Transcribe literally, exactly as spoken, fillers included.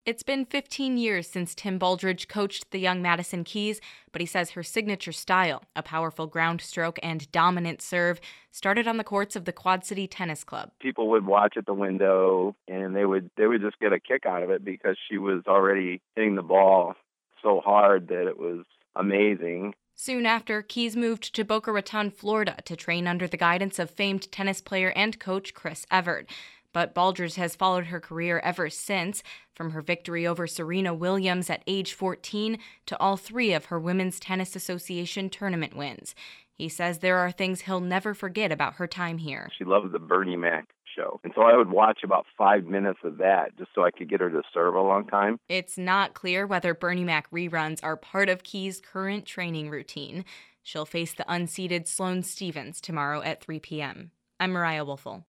It's been fifteen years since Tim Baldridge coached the young Madison Keys, but he says her signature style, a powerful ground stroke and dominant serve, started on the courts of the Quad City Tennis Club. People would watch at the window, and they would they would just get a kick out of it because she was already hitting the ball so hard that it was amazing. Soon after, Keys moved to Boca Raton, Florida, to train under the guidance of famed tennis player and coach Chris Evert. But Baldridge has followed her career ever since, from her victory over Serena Williams at age fourteen to all three of her Women's Tennis Association tournament wins. He says there are things he'll never forget about her time here. She loved the Bernie Mac show, and so I would watch about five minutes of that just so I could get her to serve a long time. It's not clear whether Bernie Mac reruns are part of Keys' current training routine. She'll face the unseeded Sloane Stephens tomorrow at three p.m. I'm Mariah Woelfel.